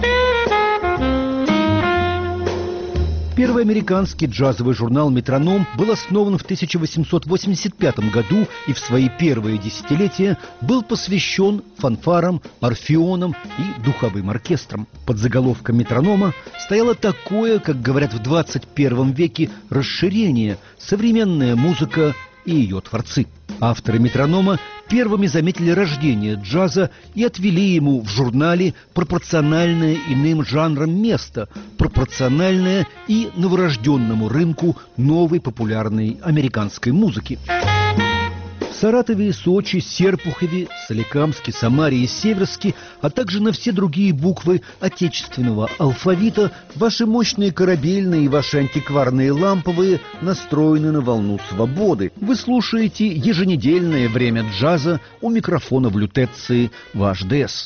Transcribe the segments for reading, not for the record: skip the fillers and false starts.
Первый американский джазовый журнал «Метроном» был основан в 1885 году и в свои первые десятилетия был посвящен фанфарам, орфеонам и духовым оркестрам. Под заголовком «Метронома» стояло такое, как говорят в 21 веке, расширение – современная музыка и ее творцы. Авторы «Метронома» первыми заметили рождение джаза и отвели ему в журнале пропорциональное иным жанрам место, пропорциональное и новорожденному рынку новой популярной американской музыки. В Саратове, Сочи, Серпухове, Соликамске, Самаре и Северске, а также на все другие буквы отечественного алфавита ваши мощные корабельные и ваши антикварные ламповые настроены на волну свободы. Вы слушаете еженедельное время джаза у микрофона в Лютеции ваш ДС.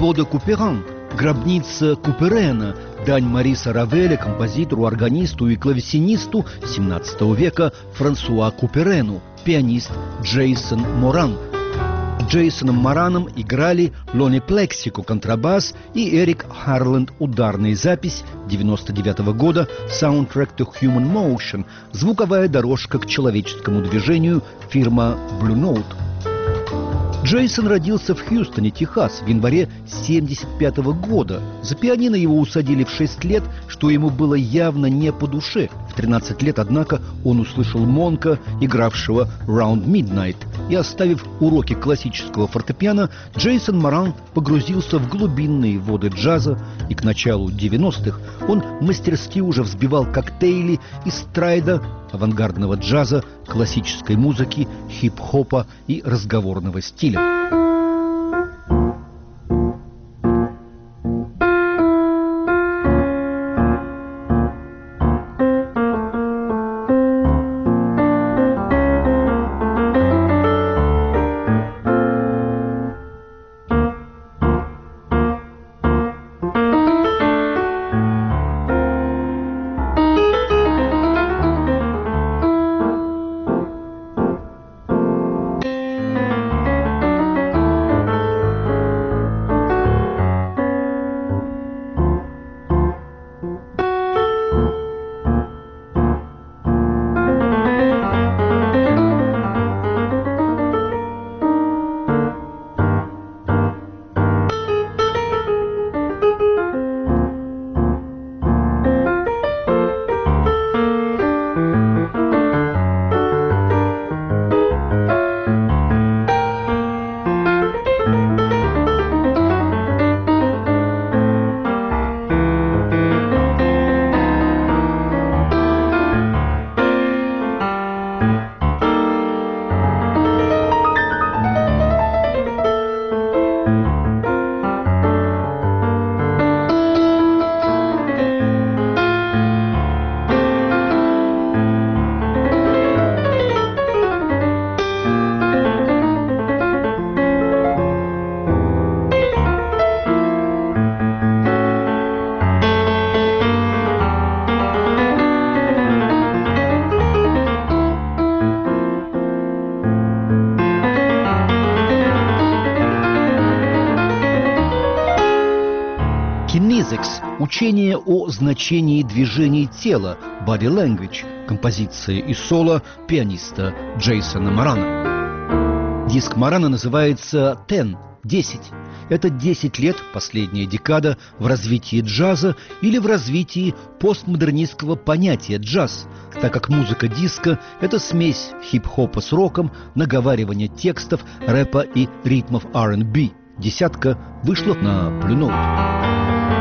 «Tombeau de Couperin», «Гробница Куперена», дань Мариса Равеля, композитору, органисту и клавесинисту XVII века Франсуа Куперену, пианист Джейсон Моран. Джейсоном Мораном играли Лони Плексико контрабас и Эрик Харленд ударная запись 1999 года «Soundtrack to Human Motion», звуковая дорожка к человеческому движению, фирма Blue Note. Джейсон родился в Хьюстоне, Техас, в январе 1975 года. За пианино его усадили в 6 лет, что ему было явно не по душе. В 13 лет, однако, он услышал Монка, игравшего «Round Midnight», и, оставив уроки классического фортепиано, Джейсон Моран погрузился в глубинные воды джаза, и к началу 90-х он мастерски уже взбивал коктейли из страйда, авангардного джаза, классической музыки, хип-хопа и разговорного стиля. Учение о значении движений тела, body language, композиция и соло пианиста Джейсона Морана. Диск Морана называется «10». Это 10 лет, последняя декада, в развитии джаза или в развитии постмодернистского понятия джаз, так как музыка диска – это смесь хип-хопа с роком, наговаривание текстов, рэпа и ритмов R&B. Десятка вышла на Blue Note.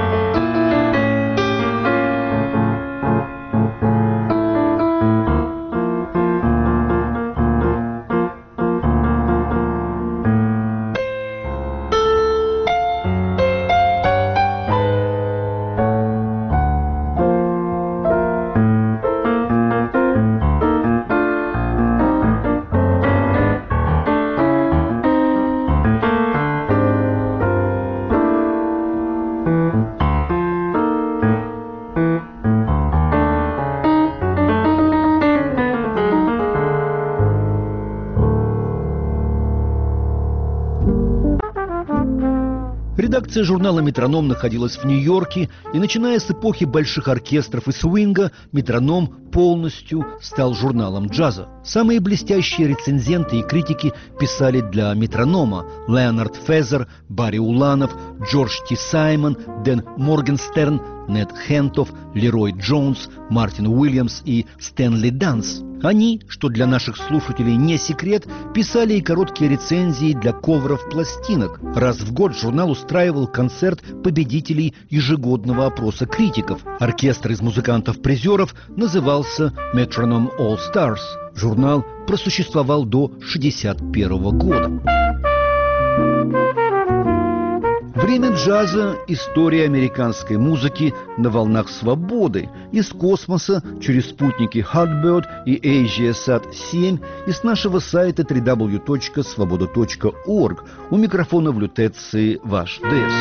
Редакция журнала «Метроном» находилась в Нью-Йорке, и, начиная с эпохи больших оркестров и свинга, «Метроном» полностью стал журналом джаза. Самые блестящие рецензенты и критики писали для «Метронома» – Леонард Фезер, Барри Уланов, Джордж Т. Саймон, Дэн Моргенстерн, Нед Хентов, Лерой Джонс, Мартин Уильямс и Стэнли Данс. Они, что для наших слушателей не секрет, писали и короткие рецензии для коверов пластинок. Раз в год журнал устраивал концерт победителей ежегодного опроса критиков. Оркестр из музыкантов-призеров назывался «Metronome All Stars». Журнал просуществовал до 1961 года. В Время джаза – история американской музыки на волнах свободы. Из космоса через спутники Hotbird и AsiaSat-7, и с нашего сайта www.svoboda.org. У микрофона в лютеции ваш Дес.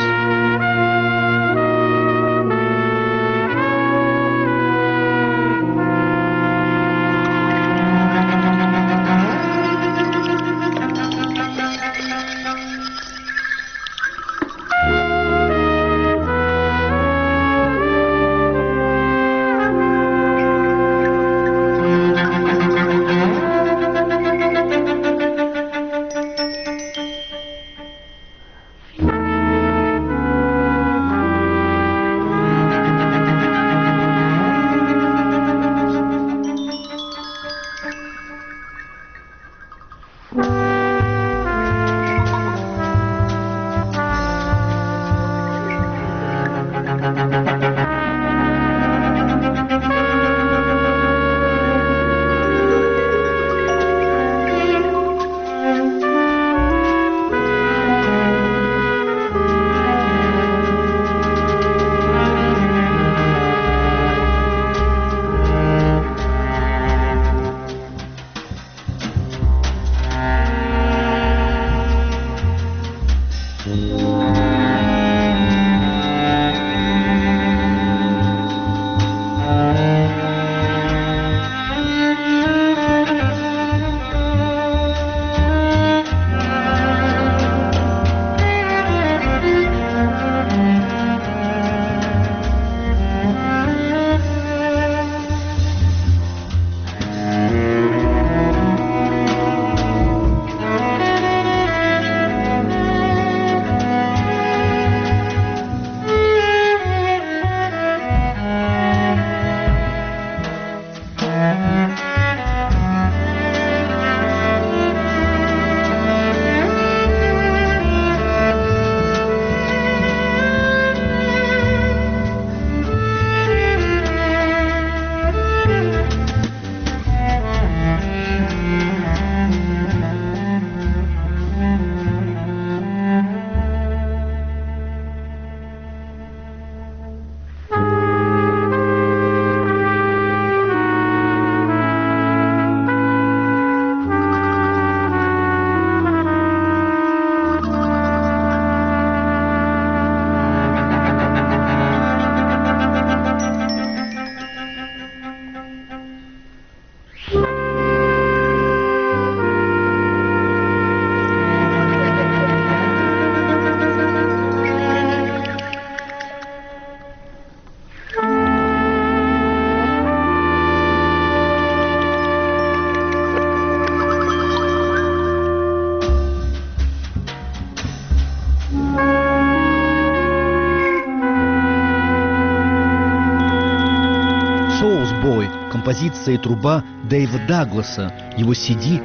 Композиция и труба Дэйва Дагласа, его CD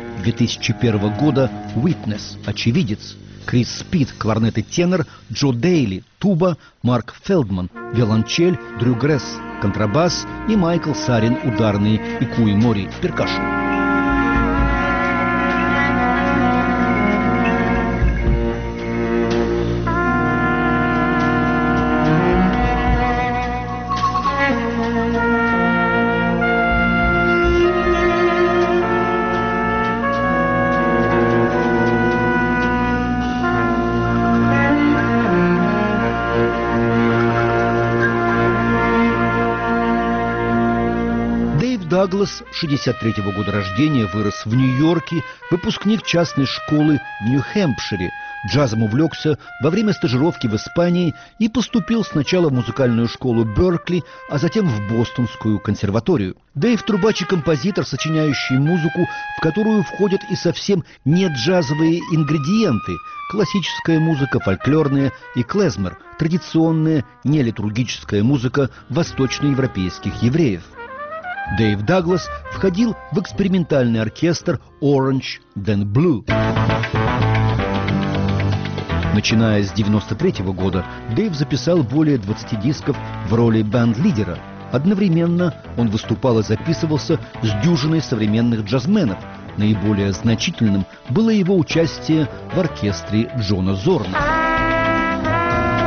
2001 года «Witness» – «Очевидец». Крис Спид – кларнет и тенор, Джо Дейли – туба, Марк Фелдман – виолончель, Дрю Гресс – контрабас и Майкл Сарин – ударные и Куи Мори – перкашн. Даглас, 63-го года рождения, вырос в Нью-Йорке, выпускник частной школы в Нью-Хэмпшире. Джазом увлекся во время стажировки в Испании и поступил сначала в музыкальную школу Беркли, а затем в Бостонскую консерваторию. Дэйв – трубач и композитор, сочиняющий музыку, в которую входят и совсем не джазовые ингредиенты – классическая музыка, фольклорная и клезмер – традиционная нелитургическая музыка восточноевропейских евреев. Дэйв Даглас входил в экспериментальный оркестр Orange Then Blue. Начиная с 1993 года Дэйв записал более 20 дисков в роли бэнд-лидера. Одновременно он выступал и записывался с дюжиной современных джазменов. Наиболее значительным было его участие в оркестре Джона Зорна.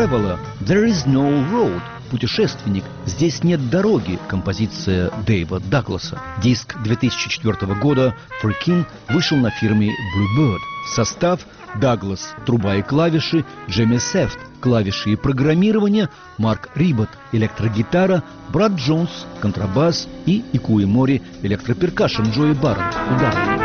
Traveler, There is no road. Путешественник, здесь нет дороги. Композиция Дэйва Дагласа. Диск 2004 года For King вышел на фирме Bluebird. Состав: Даглас – труба и клавиши, Джемми Сефт – клавиши и программирование, Марк Рибот – электрогитара, Брат Джонс – контрабас и Икуи Мори – электроперкашн, Джои Барретт – удар.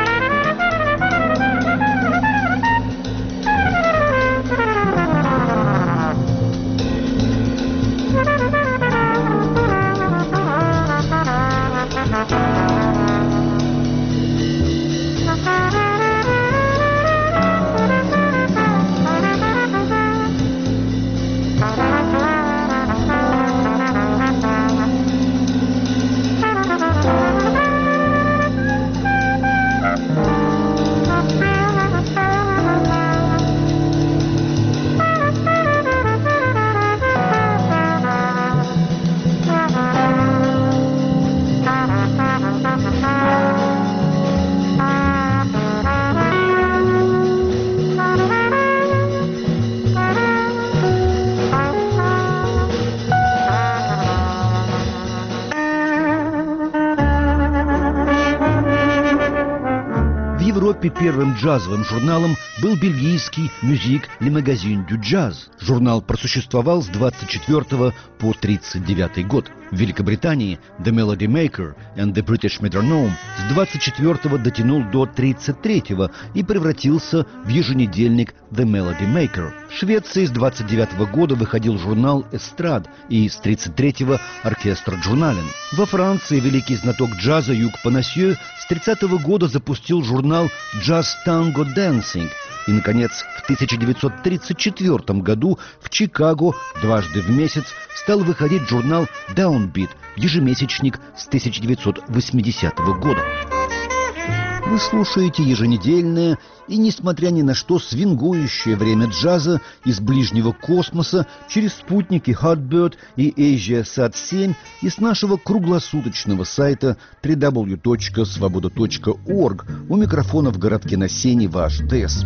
В Европе первым джазовым журналом был бельгийский «Musique Le Magazine du Jazz». Журнал просуществовал с 24 по 39 год. В Великобритании «The Melody Maker» and «The British Metronome» с 24 дотянул до 33 и превратился в еженедельник «The Melody Maker». В Швеции с 29 года выходил журнал «Эстрад» и с 33-го «Оркестр Джурнален». Во Франции великий знаток джаза Юг Панасье с 30 года запустил журнал «Jazz Tango Dancing». И, наконец, в 1934 году в Чикаго дважды в месяц стал выходить журнал «Downbeat», ежемесячник с 1980 года. Вы слушаете еженедельное и, несмотря ни на что, свингующее время джаза из ближнего космоса через спутники Hotbird и AsiaSat-7 и с нашего круглосуточного сайта www.svoboda.org. У микрофона в городке на Сене ваш ТЭС.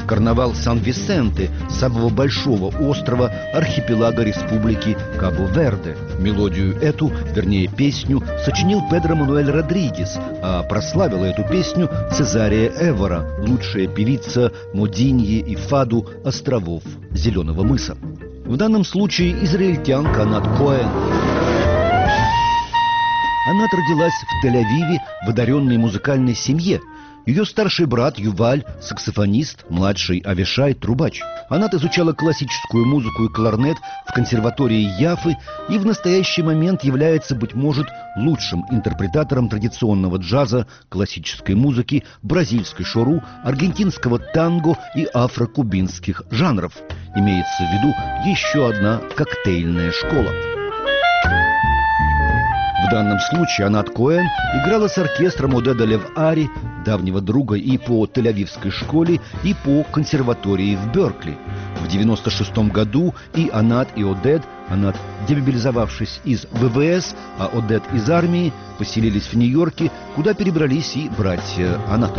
карнавал Сан-Висенте, самого большого острова архипелага республики Кабо-Верде. Мелодию эту, вернее песню, сочинил Педро Мануэль Родригес, а прославила эту песню Цезария Эвора, лучшая певица Модиньи и Фаду островов Зеленого мыса. В данном случае израильтянка Анат Коэн. Анат родилась в Тель-Авиве в одаренной музыкальной семье. Ее старший брат Юваль – саксофонист, младший Авишай – трубач. Анат изучала классическую музыку и кларнет в консерватории Яффы и в настоящий момент является, быть может, лучшим интерпретатором традиционного джаза, классической музыки, бразильской шору, аргентинского танго и афро-кубинских жанров. Имеется в виду еще одна коктейльная школа. В данном случае Анат Коэн играла с оркестром Одеда Лев-Ари, давнего друга и по Тель-Авивской школе, и по консерватории в Беркли. В 1996 году и Анат, и Одед, Анат, демобилизовавшись из ВВС, а Одед из армии, поселились в Нью-Йорке, куда перебрались и братья Анат.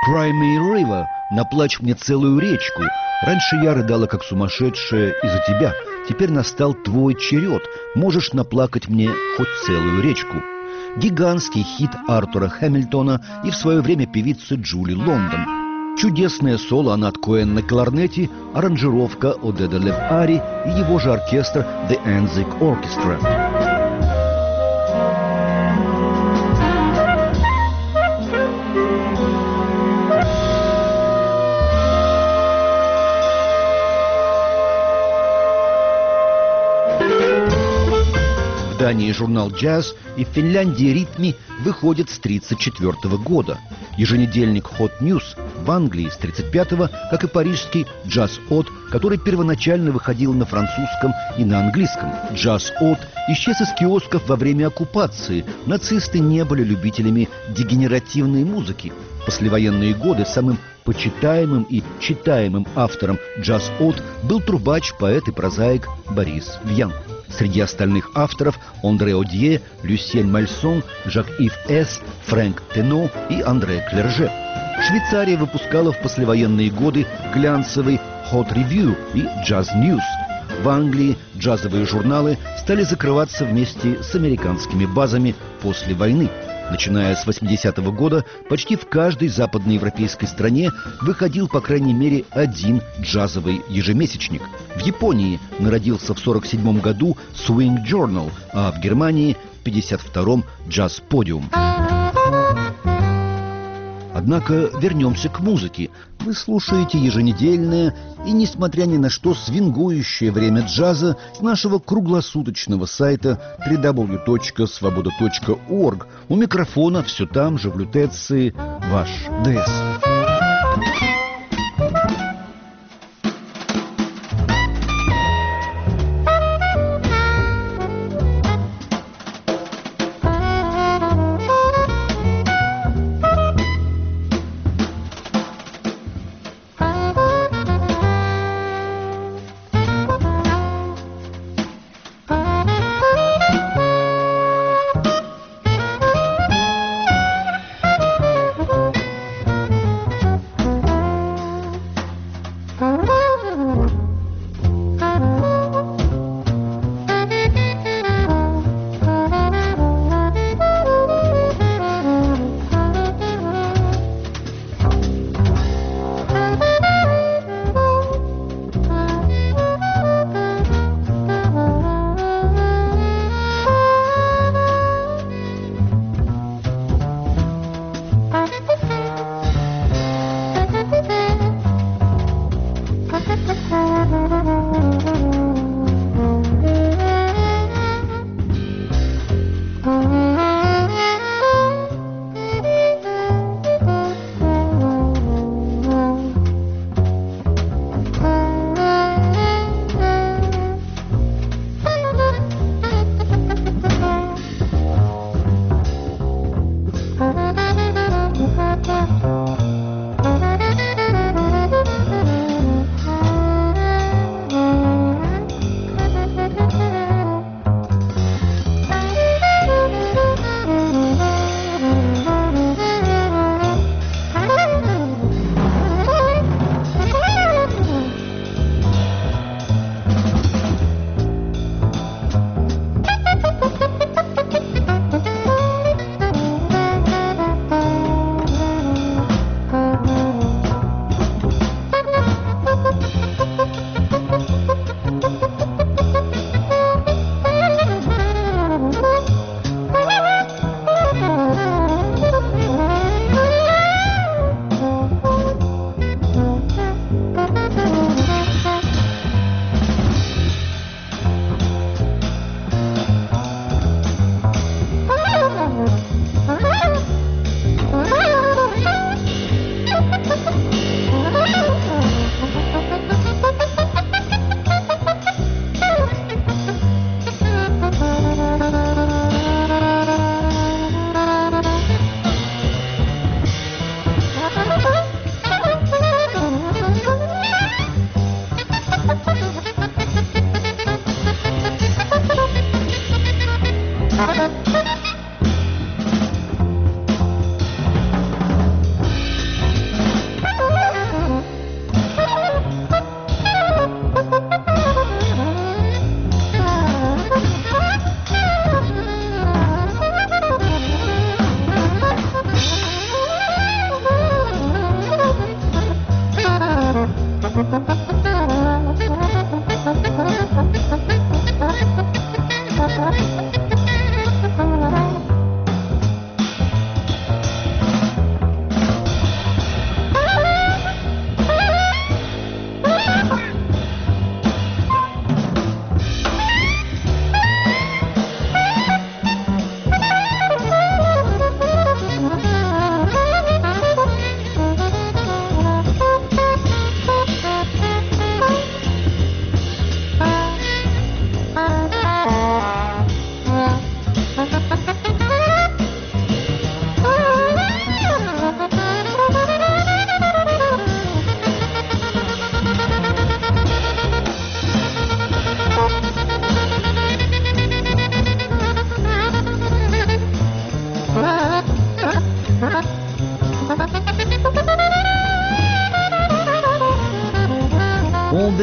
Cry Me a River, наплачь мне целую речку. Раньше я рыдала, как сумасшедшая, из-за тебя. Теперь настал твой черед. Можешь наплакать мне хоть целую речку. Гигантский хит Артура Хэмилтона и в свое время певицы Джули Лондон. Чудесное соло Анат Коэн на кларнете, аранжировка Одеда Лев Ари и его же оркестр The Anzik Orchestra. В Дании журнал «Джаз» и в Финляндии «Ритми» выходит с 1934 года. Еженедельник «Hot News» в Англии с 1935-го, как и парижский «Джаз-От», который первоначально выходил на французском и на английском. «Джаз-От» исчез из киосков во время оккупации. Нацисты не были любителями дегенеративной музыки. В послевоенные годы самым почитаемым и читаемым автором «Джаз-От» был трубач, поэт и прозаик Борис Виян. Среди остальных авторов Андре Одье, Люсьен Мальсон, Жак-Ив Эс, Фрэнк Тено и Андре Клерже. Швейцария выпускала в послевоенные годы глянцевый Hot Review и Jazz News. В Англии джазовые журналы стали закрываться вместе с американскими базами после войны. Начиная с 80-го года почти в каждой западноевропейской стране выходил по крайней мере один джазовый ежемесячник. В Японии народился в 1947 году Swing Journal, а в Германии в 1952-м Jazz Podium. Однако вернемся к музыке. Вы слушаете еженедельное и, несмотря ни на что, свингующее время джаза с нашего круглосуточного сайта www.svoboda.org. У микрофона все там же, в Лютеции, ваш ДС.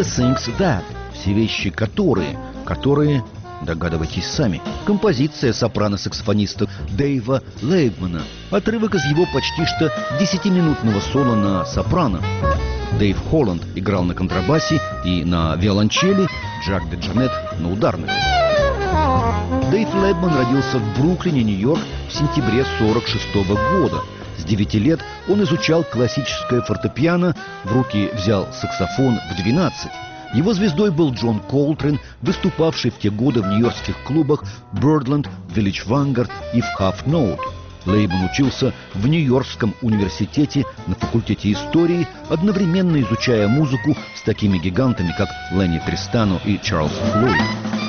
the things that, все вещи, которые, догадывайтесь сами. Композиция сопрано-саксофониста Дэйва Лейбмана. Отрывок из его почти что 10-минутного соло на сопрано. Дэйв Холланд играл на контрабасе и на виолончели, Джак де Джанет на ударных. Дэйв Лейбман родился в Бруклине, Нью-Йорк, в сентябре 1946 года. С 9 лет он изучал классическое фортепиано, в руки взял саксофон в 12. Его звездой был Джон Колтрейн, выступавший в те годы в нью-йоркских клубах Birdland, Village Vanguard и в Half Note. Лейбман учился в Нью-Йоркском университете на факультете истории, одновременно изучая музыку с такими гигантами, как Ленни Тристано и Чарльз Флойд.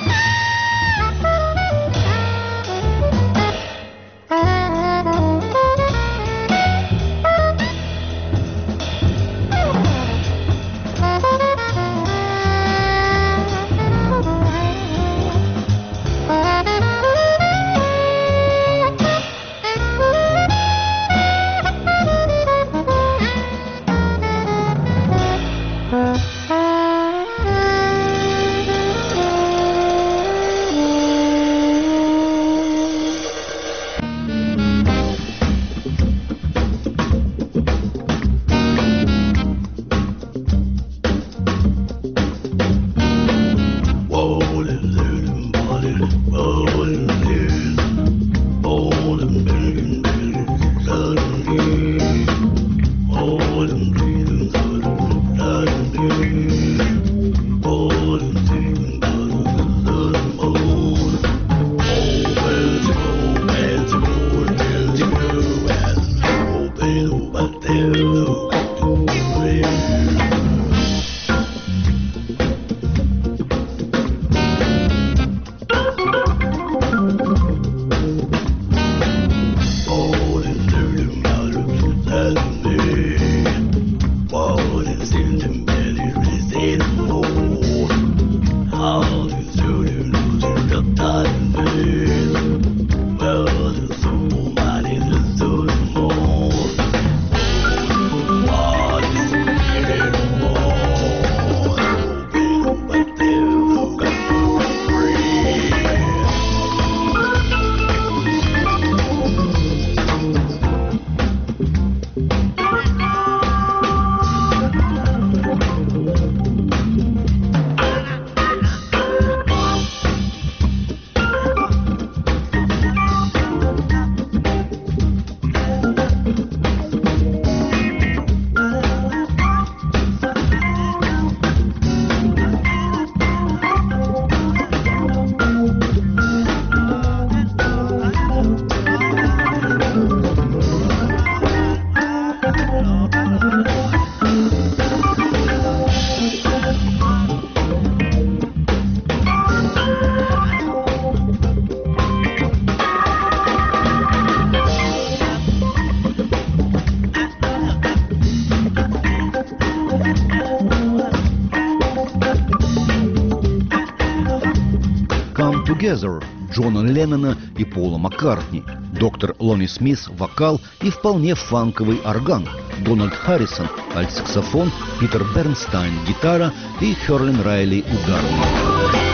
Together Джона Леннона и Пола Маккартни, доктор Лони Смит – вокал и вполне фанковый орган, Дональд Харрисон – альт-саксофон, Питер Бернстайн – гитара и Херлин Райли – ударный.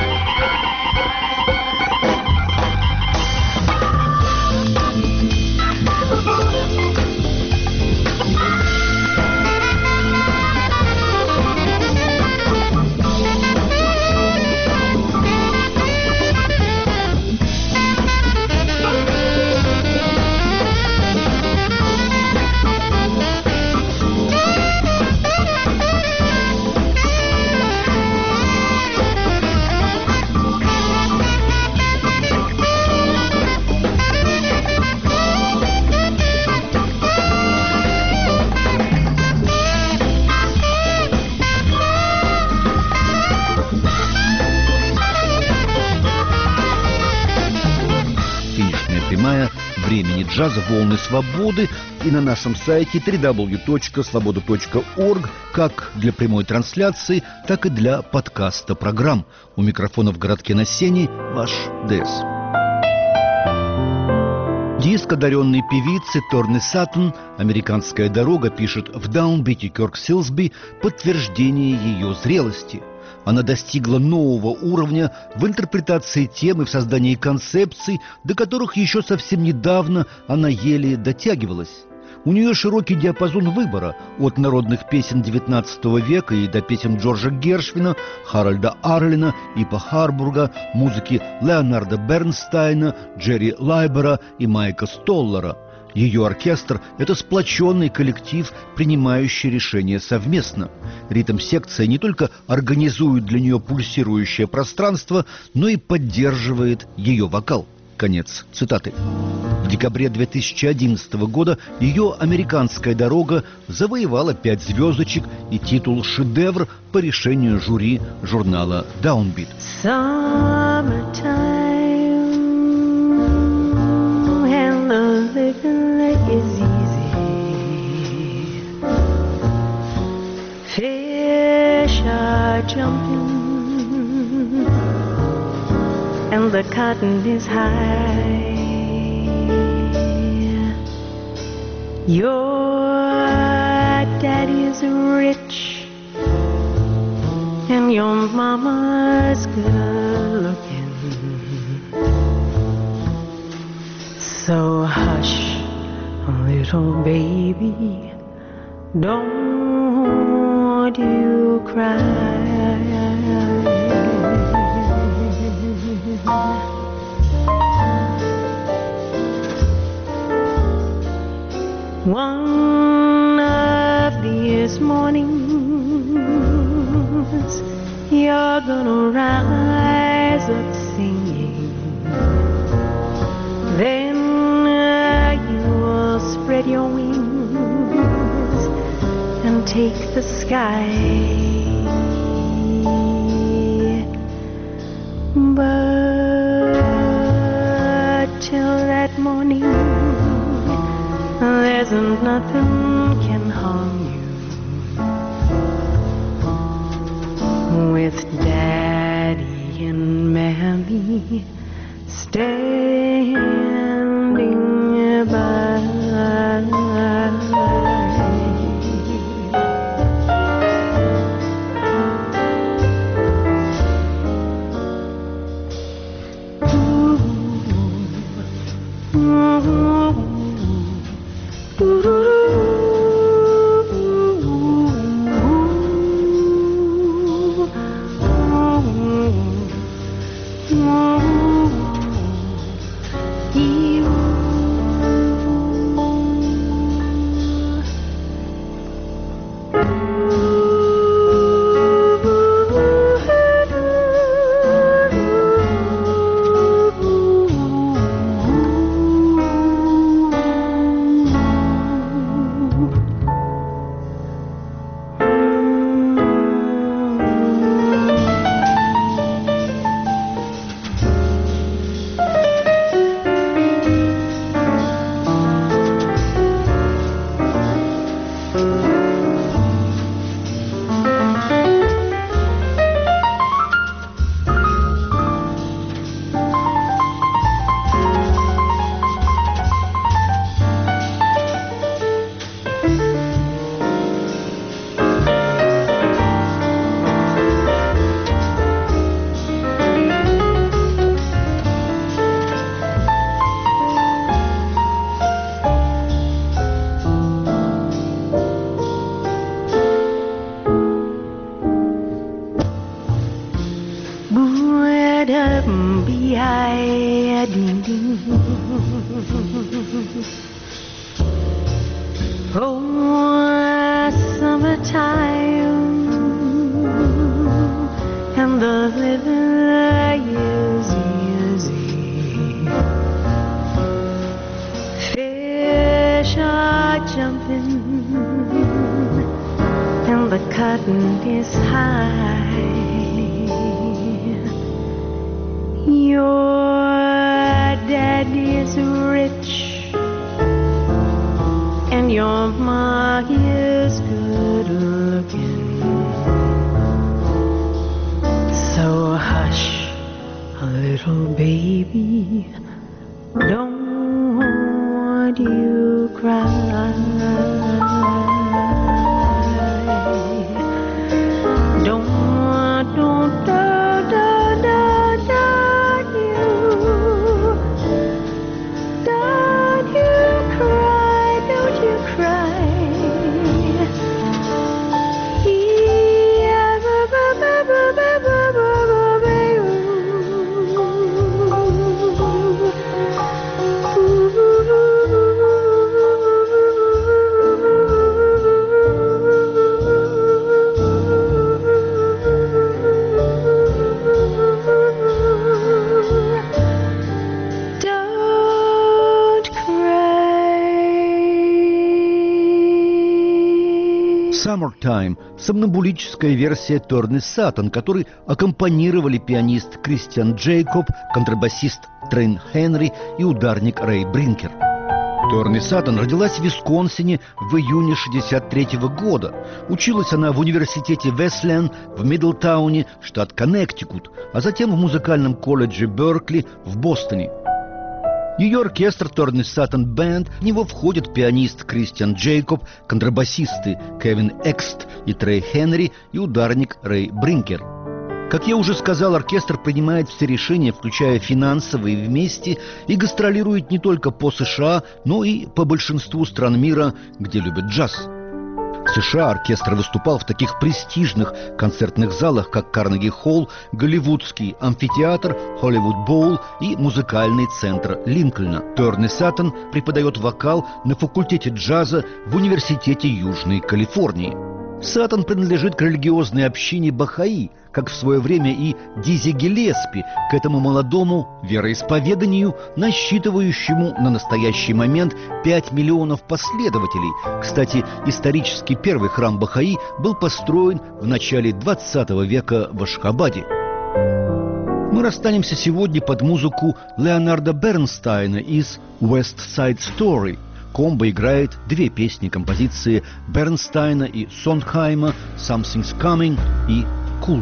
Времени джаза, волны свободы, и на нашем сайте www.svoboda.org как для прямой трансляции, так и для подкаста программ. У микрофона в городке на Сене ваш ДЭС. Диск одаренной певицы Торны Саттон «Американская дорога» пишет в Даунбите Кёрк-Силсби подтверждение ее зрелости. Она достигла нового уровня в интерпретации темы, в создании концепций, до которых еще совсем недавно она еле дотягивалась. У нее широкий диапазон выбора от народных песен XIX века и до песен Джорджа Гершвина, Харальда Арлина, Ипа Харбурга, музыки Леонарда Бернстайна, Джерри Лайбера и Майка Столлера. Ее оркестр – это сплоченный коллектив, принимающий решения совместно. Ритм-секция не только организует для нее пульсирующее пространство, но и поддерживает ее вокал. Конец цитаты. В декабре 2011 года ее «Американская дорога» завоевала 5 звездочек и титул «Шедевр» по решению жюри журнала Downbeat. And the cotton is high. Your daddy is rich and your mama's good looking. So hush, little baby, don't you cry. One of these mornings you're gonna rise up singing. Then you'll spread your wings and take the sky. But till that morning, there's nothing can harm you. With Daddy and Mammy standing by. Oh, summertime, and the living is easy. Fish are jumping, and the cotton is high. Your daddy is rich, and your ma is good looking. So hush, little baby, don't cry. Don't you cry, don't you cry. Yeah, ba ba ba ba ba ba ba ba. «Summertime» – сомнамбулическая версия Торни Саттон, которой аккомпанировали пианист Кристиан Джейкоб, контрабасист Трейн Хенри и ударник Рэй Бринкер. Торни Саттон родилась в Висконсине в июне 1963 года. Училась она в университете Веслен в Мидлтауне, штат Коннектикут, а затем в музыкальном колледже Беркли в Бостоне. Ее оркестр Торни Саттон Бэнд, в него входят пианист Кристиан Джейкоб, контрабасисты Кевин Экст и Трей Хенри и ударник Рэй Бринкер. Как я уже сказал, оркестр принимает все решения, включая финансовые, вместе и гастролирует не только по США, но и по большинству стран мира, где любят джаз. В США оркестр выступал в таких престижных концертных залах, как Карнеги-холл, Голливудский амфитеатр, Холливуд-боул и музыкальный центр Линкольна. Торни Саттон преподает вокал на факультете джаза в Университете Южной Калифорнии. Саттон принадлежит к религиозной общине Бахаи, как в свое время и Дизи Гиллеспи, к этому молодому вероисповеданию, насчитывающему на настоящий момент 5 миллионов последователей. Кстати, исторически первый храм Бахаи был построен в начале 20 века в Ашхабаде. Мы расстанемся сегодня под музыку Леонарда Бернстайна из «West Side Story». Комбо играет две песни композиции Бернстайна и Сондхайма «Something's Coming» и «Cool».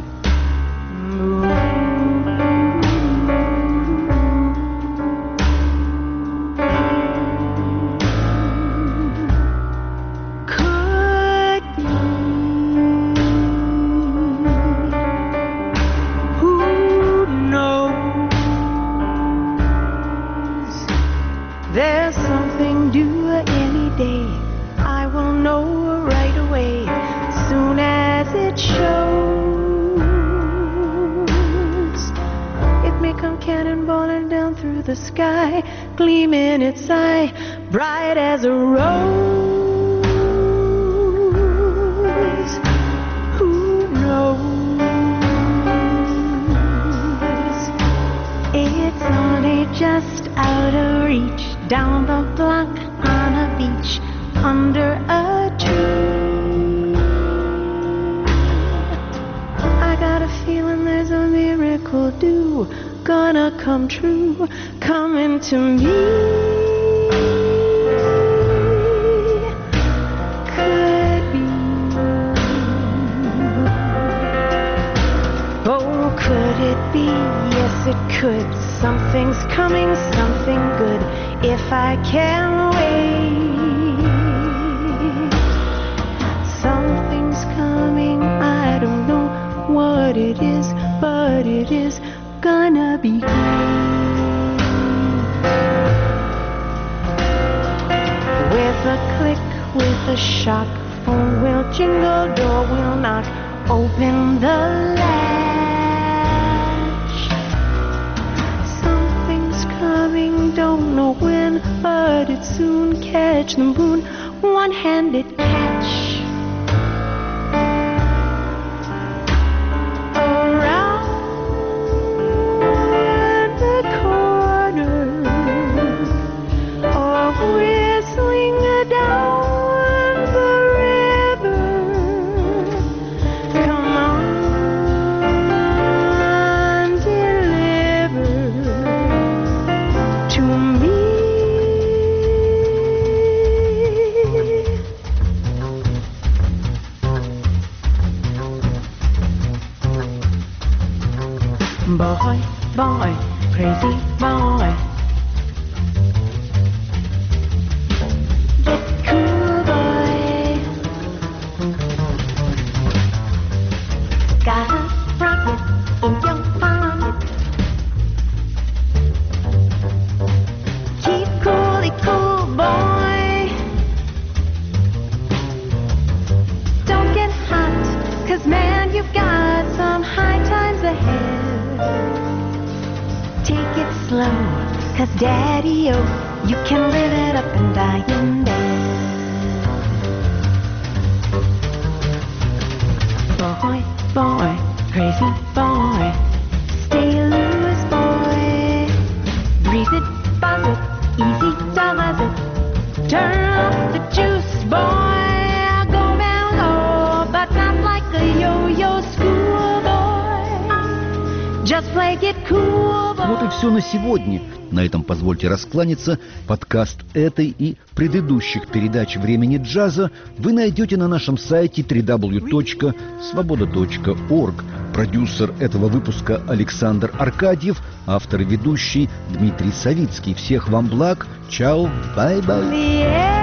There's something due any day. I will know right away, soon as it shows. It may come cannonballing down through the sky, gleam in its eye, bright as a rose. Who knows? It's only just out of reach, down the block on a beach, under a tree. I got a feeling there's a miracle due, gonna come true, coming to me. Could be. Oh, could it be? Yes, it could. Something's coming, something good, if I can wait. Something's coming, I don't know what it is, but it is gonna be great. With a click, with a shock, phone will jingle, door will knock, open the latch. Don't know when, but it soon catch the moon, one-handed catch. Around the corner, or whistling down the river. Come on, deliver to me. Boy, boy, crazy boy, Daddy-o, you can live it up and die in bed. Boy, boy, crazy boy, stay loose, boy. Breeze it, buzz it, easy does it. Turn off the juice, boy. Go down low, but not like a yo-yo schoolboy. Just play it cool, boy. Вот и все на сегодня. На этом позвольте раскланяться. Подкаст этой и предыдущих передач «Времени джаза» вы найдете на нашем сайте www.svoboda.org. Продюсер этого выпуска Александр Аркадьев, автор и ведущий Дмитрий Савицкий. Всех вам благ. Чао, бай-бай.